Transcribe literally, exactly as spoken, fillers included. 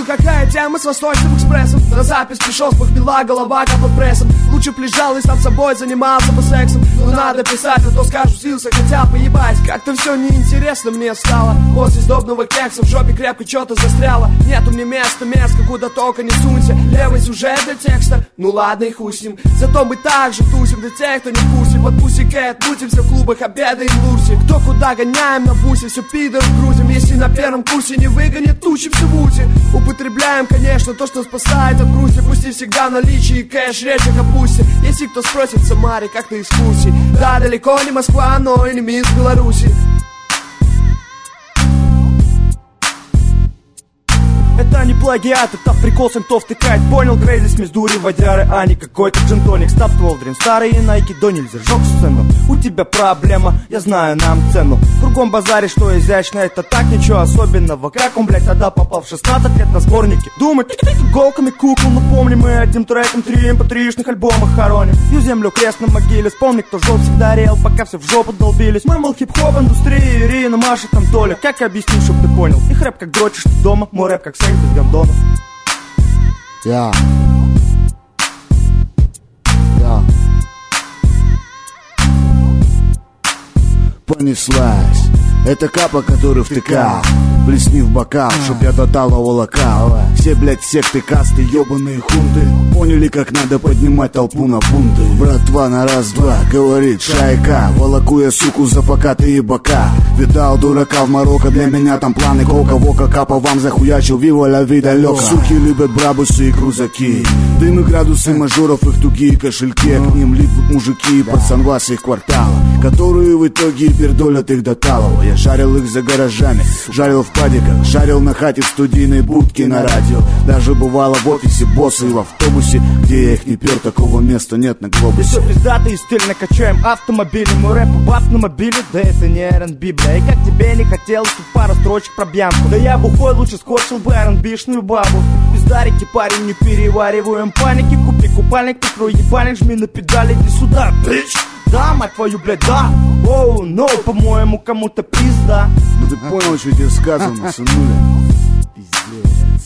какая тема с Восточным экспрессом. На запись пришел с похмела, голова как под прессом. Лучше б лежал и сам собой занимался бы сексом. Но надо писать, а то скажу, слился, хотя поебать. Как-то все неинтересно мне стало. После сдобного кекса в жопе крепко что-то застряло. Нету мне места, мерзко, куда только не сунься. Левый сюжет для текста, ну ладно и хуй с ним. Зато мы также тусим для тех, кто не в курсе. Под Pussycat мутимся в клубах, обедаем в Лурсе. Кто куда гоняем на бусе, все пидор грузим. Если на первом курсе не выгонят, тучимся в УЗИ. Употребляем, конечно, то, что спасает от грусти. Пусть и всегда в наличии кэш, речь о капусте. Если кто спросит в Самаре, как на экскурсии. Да, далеко не Москва, но и не мисс Беларуси. Это не плагиат, это прикол синтов втыкает. Понял, Крейзи с миздури, водяры, а не какой-то джентоник. Став Тволдрин, старые найки, до нельзя, жёг сцену. У тебя проблема, я знаю, нам цену. Кругом базаре, что изящно, это так, ничего особенного. Как он, блядь, тогда попал в шестнадцать лет на сборники? Думать, иголками кукол, но помним мы одним треком три эм пэ три-шных альбомах хороним. Ю землю крест на могиле, вспомни, кто жёг всегда рел, пока все в жопу долбились. Мы, мол, хип-хоп индустрии, Ирина, Маша, там Толя. Как объяснить, чтоб ты понял? Их рэп как дрочишь ты дома, мой рэп как секс без гондона. Я Я Понеслась. Это капа, который втыкал, плесни в бокал, чтоб я тотал волокал. Все, блядь, секты, касты, ебаные хунты поняли, как надо поднимать толпу на бунты. Братва на раз-два, говорит шайка. Волоку я, суку, за покатые бока. Видал дурака в Марокко, для меня там планы кока. Вока капа вам захуячил, вива ля вида лёка. Суки любят брабусы и крузаки. Дым и градусы мажоров, их тугие кошельки. К ним липнут мужики и пацанвасы их квартала, которые в итоге пердолят их до талого. Я жарил их за гаражами, жарил в падиках, жарил на хате в студийной будке на радио. Даже бывало в офисе босса и в автобусе, где я их не пер, такого места нет на глобусе. И все пиздато и стильно качаем автомобили. Мой рэп в автомобиле, да это не эр энд би, бля. И как тебе не хотелось тут пару строчек про Бьянку. Да я бухой лучше скотчил бы эр энд би-шную бабу. Пиздарики, парень, не перевариваем паники. Купи купальник, прикрой ебальник, жми на педали, иди сюда, бич. Да, мать твою, блядь, да. Оу, но, по-моему, кому-то пизда. Ну ты понял, что тебе сказано, сынуля? Пиздец.